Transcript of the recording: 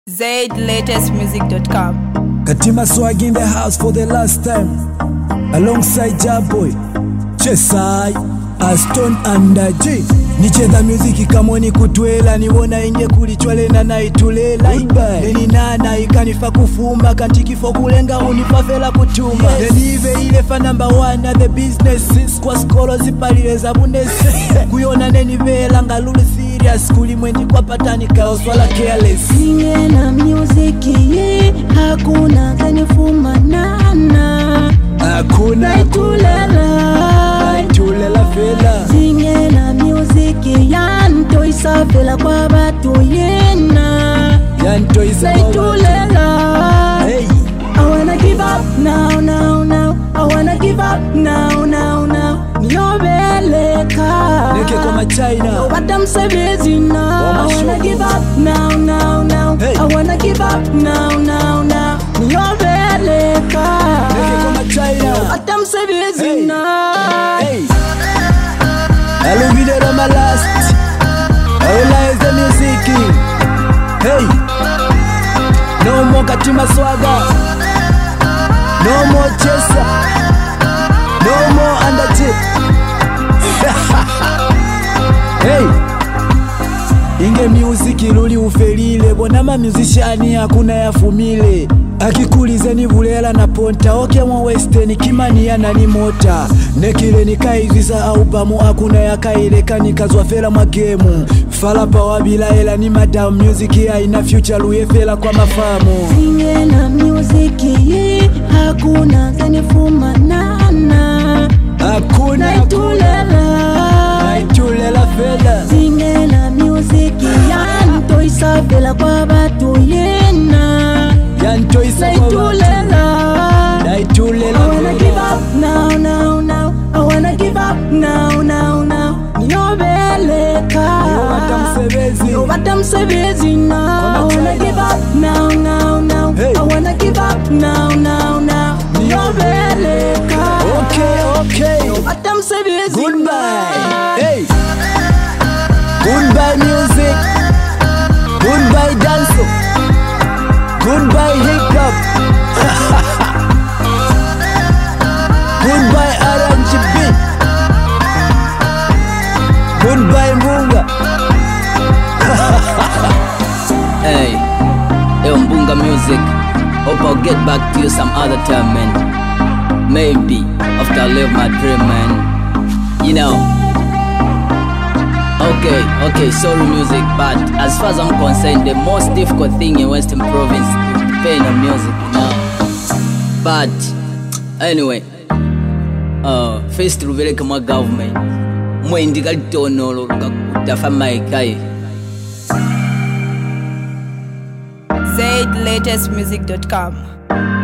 ZLatestmusic.com. Katima swag in the house for the last time, alongside Jaboy, Chesai, Aston and G. Nicheza muziki kamoni kutwela, niwona inge kulichwalena na itulela. Neni nana ikanifa kufumba, kantikifo kulenga unipafela kutuma. Nenive ile fa number one at the business, kwa skolo zipalile za bundesi. Kuyona nenivela ngalulu serious, kulimwendi kwa patani kaoswala careless. Singe na muziki, hakuna kanifuma nana. Hakuna naitulela fela. Singe na muziki, yanto isafela kwa batu yena. Yanto naitulela. Hey. I wanna give up now, now, now. I wanna give up now, now, now. Nyobeleka Neke kwa China. what I'm saying now. I wanna give up now, now, now. Hey. I wanna give up now, now, now. Nyobeleka Neke kwa China. what I'm saying Hey. now. Hey. Hello video my last. I realize the music. Hey. No more Katima swagger. No more chaser. No more undertip. Hey. Inge music iluli ufelile, bonama musiciani hakuna yafumile. Akikulize ni bulela na ponta, oke mwa western kimani ya nani mota. Nekile nikaizisa aubamu, hakuna ya kaileka nikazwa fela magemu. Falapa wabila ela ni madam music ya ina future luye fela kwa mafamu. Singe na muziki, hakuna kanifuma nana. Hakuna naitulela fela. Singe na muziki, yanto isafela kwa batu yena. Yanto Naitulela. naitulela I wanna give up now, now, now. I wanna give up now, now, now. Nyobeleka what I'm saying now. I wanna give up now, now, now. Hey. I wanna give up now, now, now. Nyobeleka Okay. what I'm saying Goodbye. Hey. Goodbye music. Goodbye dance. Goodbye hip hop. Goodbye R&B. Goodbye Mbunga. Hey, yo Mbunga music. Hope I'll get back to you some other time, man. Maybe after I live my dream, man. You know. Okay, sorry music, but as far as I'm concerned, the most difficult thing in Western Province is depending on music, you know. But anyway, first ruvele kama government, mwendi kalitono lukakuta maikai. ZLatestmusic.com.